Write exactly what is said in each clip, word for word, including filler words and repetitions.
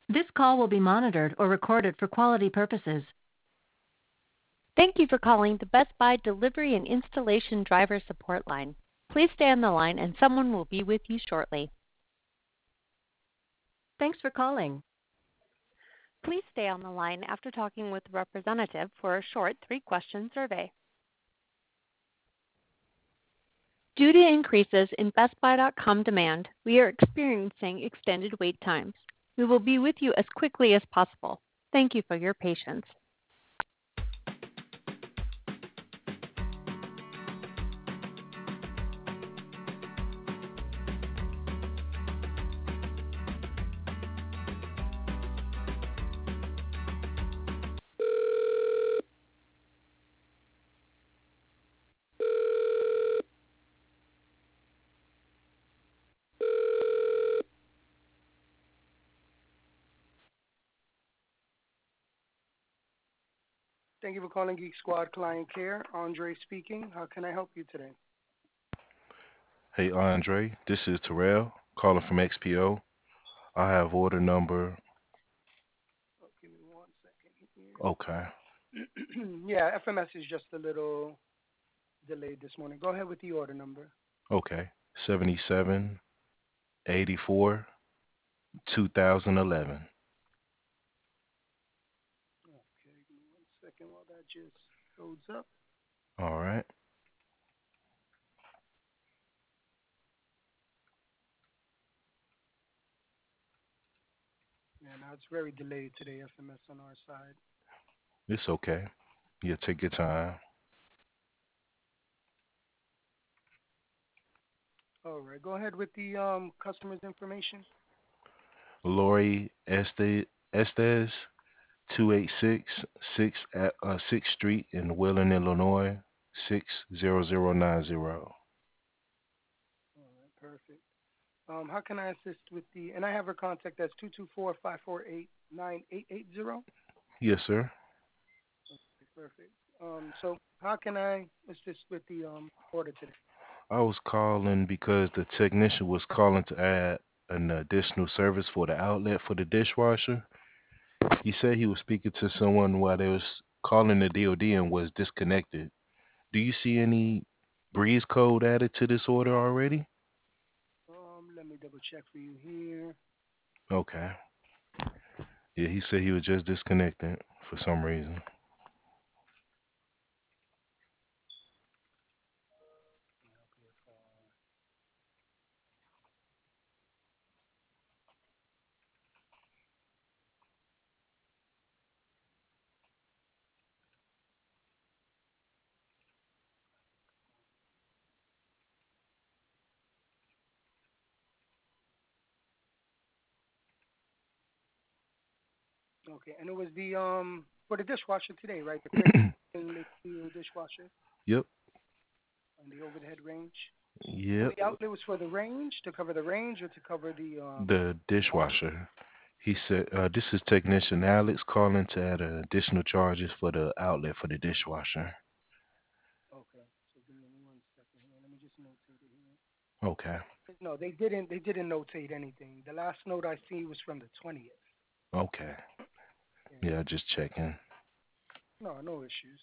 This call will be monitored or recorded for quality purposes. Thank you for calling the Best Buy Delivery and Installation Driver Support Line. Please stay on the line and someone will be with you shortly. Thanks for calling. Please stay on the line after talking with a representative for a short three-question survey. Due to increases in Best Buy dot com demand, we are experiencing extended wait times. We will be with you as quickly as possible. Thank you for your patience. Thank you for calling Geek Squad Client Care. Andre speaking. How can I help you today? Hey Andre, this is Terrell calling from X P O. I have order number. Oh, give me one second Okay. here. Yeah, F M S is just a little delayed this morning. Go ahead with the order number. Okay. seventy-seven eighty-four two thousand eleven. Okay, give me one second while that just loads up. All right. Yeah, now it's very delayed today, F M S on our side. It's okay. Yeah, take your time. All right, go ahead with the um customer's information. Lori Estes, Estes two eighty-six six at uh, sixth Street in Wheeling, Illinois six zero zero nine zero. All right, perfect. Um, how can I assist with the? And I have her contact. That's two two four five four eight nine eight eight zero. Yes, sir. Okay, perfect. Um, so how can I assist with the um order today? I was calling because the technician was calling to add an additional service for the outlet for the dishwasher. He said he was speaking to someone while they was calling the D O D and was disconnected. Do you see any breeze code added to this order already? Um, let me double check for you here. Okay. Yeah, he said he was just disconnected for some reason. Okay, and it was the um for the dishwasher today, right? The quick stainless steel dishwasher Yep. and the overhead range. And Yep. the outlet was for the range to cover the range or to cover the um. The dishwasher. He said, uh, this is technician Alex calling to add additional charges for the outlet for the dishwasher. Okay, so give me one second here. Let me just notate it here. Okay. No, they didn't. They didn't notate anything. The last note I see was from the twentieth. Okay. Yeah. Yeah, just checking. No, no issues.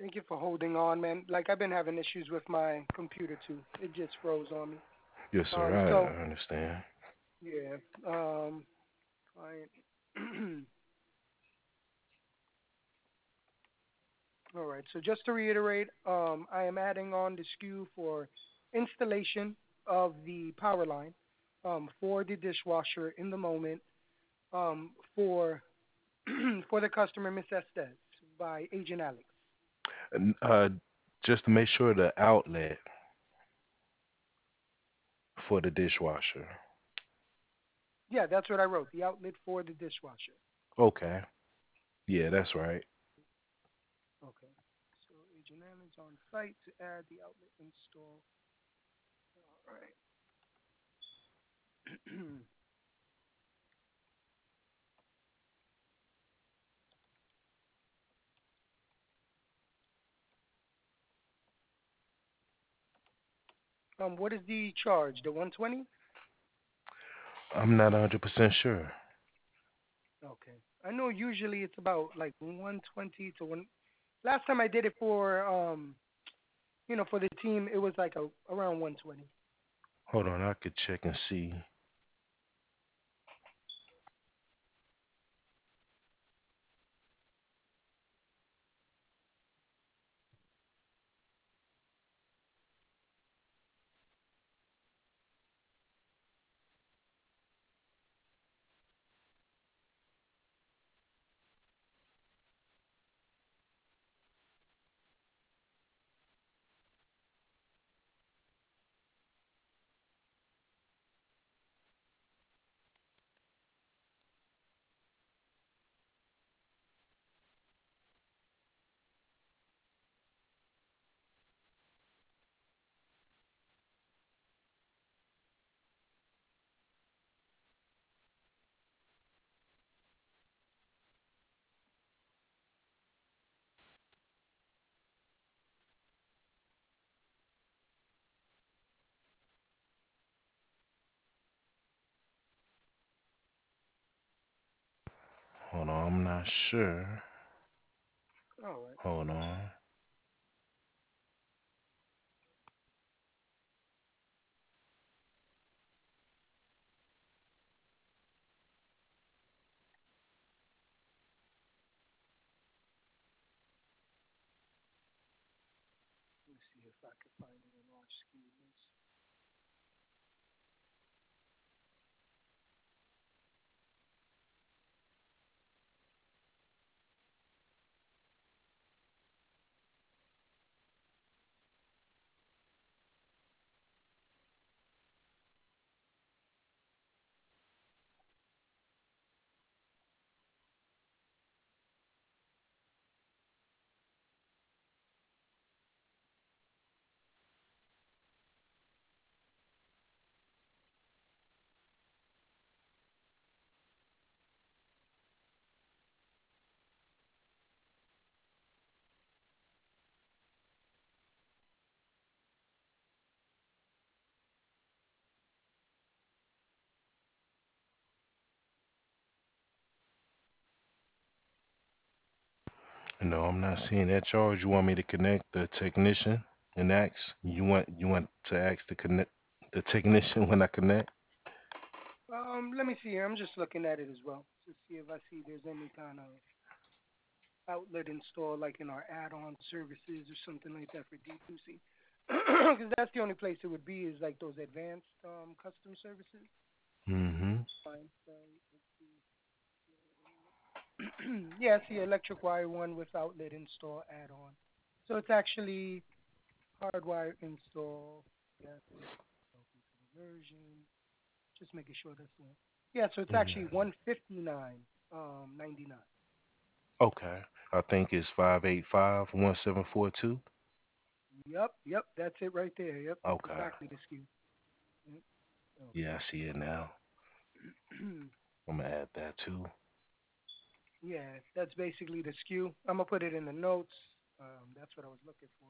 Thank you for holding on, man. Like I've been having issues with my computer too. It just froze on me. Yes, sir. Um, so I, I understand. yeah. Um, client. All right. So just to reiterate, um, I am adding on the S K U for installation of the power line um, for the dishwasher in the moment um, for for the customer, Miss Estes, by Agent Alex. And, Uh, just to make sure the outlet for the dishwasher. Yeah, that's what I wrote. The outlet for the dishwasher. Okay. Yeah, that's right. Okay. So Agent Alex on site to add the outlet install. All right. um, what is the charge? The one twenty? I'm not one hundred percent sure. Okay. I know usually it's about like one twenty to one. Last time I did it for um, you know, for the team, it was like a, around one twenty. Hold on, I could check and see. Hold on, I'm not sure. All right. Hold on. Let me see if I can find it in our S K U list. No, I'm not seeing that charge. You want me to connect the technician and ask? You want you want to ask the connect the technician when I connect? Um, let me see here. I'm just looking at it as well to see if I see there's any kind of outlet install like in our add-on services or something like that for D two C. Because that's the only place it would be is like those advanced um, custom services. Mm-hmm. Fine. So let's see. Yeah, I see electric wire one with outlet install add-on. So it's actually hardwire install. Yeah, conversion. Just making sure that's the one. Yeah, so it's actually Mm-hmm. one fifty nine um ninety nine. Okay. I think it's five eight five one seven four two. Yep, yep, that's it right there. Yep, that's Okay. exactly the S K U. Yep. Yeah, I see it now. Okay. I'm gonna add that too. Yeah, that's basically the S K U. I'm gonna put it in the notes. Um, that's what I was looking for.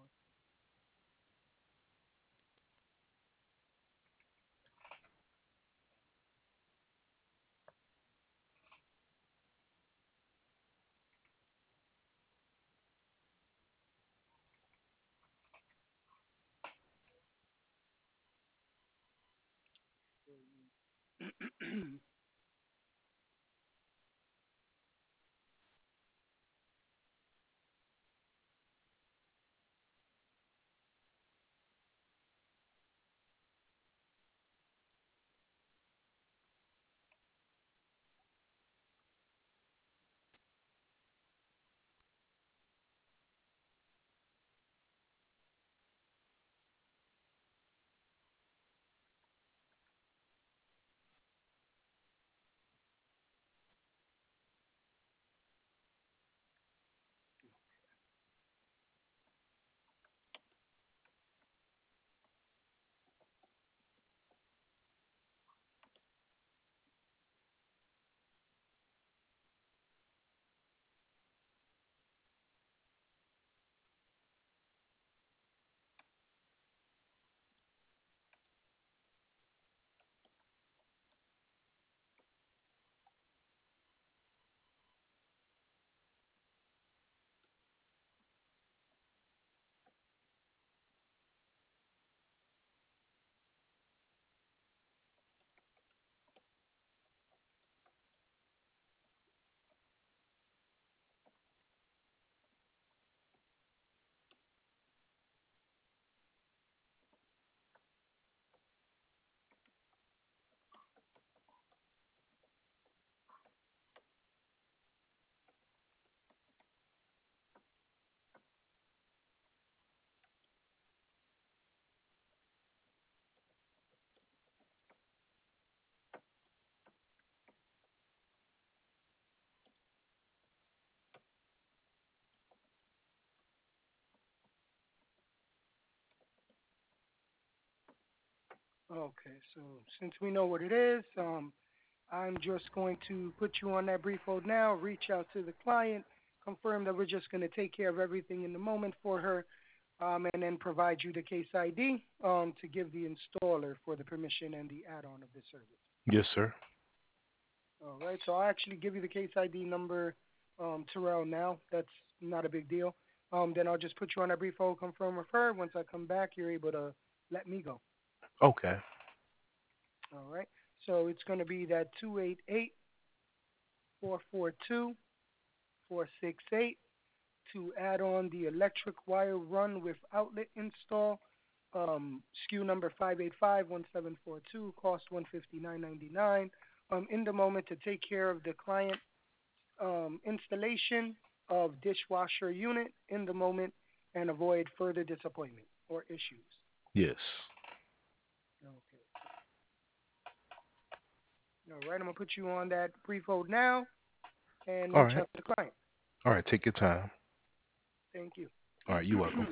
Okay, so since we know what it is, um, I'm just going to put you on that brief hold now, reach out to the client, confirm that we're just going to take care of everything in the moment for her, um, and then provide you the case I D um, to give the installer for the permission and the add-on of the service. Yes, sir. All right, so I'll actually give you the case I D number, um, Terrell, now. That's not a big deal. Um, then I'll just put you on that brief hold, confirm with her. Once I come back, you're able to let me go. Okay. All right, so it's going to be that two eight eight, four four two, four six eight to add on the electric wire run with outlet install. Um, S K U number five eight five one seven four two, cost one hundred fifty-nine ninety-nine. Um, in the moment to take care of the client um, installation of dishwasher unit in the moment and avoid further disappointment or issues. Yes. Okay. All right, I'm going to put you on that brief hold now and All reach right. out to the client. All right. Take your time. Thank you. All right. You're welcome.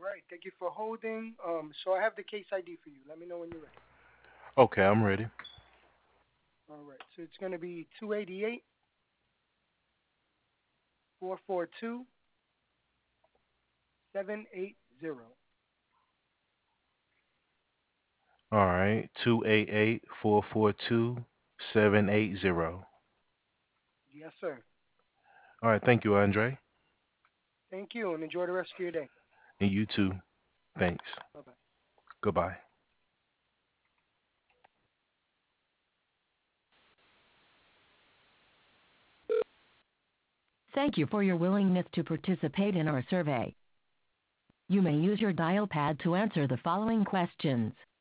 right. Thank you for holding. Um, so I have the case I D for you. Let me know when you're ready. Okay, I'm ready. All right. So it's going to be two eighty-eight, four four two, seven eight zero. All right, two eight eight four four two seven eight zero. Yes, sir. All right, thank you, Andre. Thank you, and enjoy the rest of your day. And you too. Thanks. Bye bye. Goodbye. Thank you for your willingness to participate in our survey. You may use your dial pad to answer the following questions.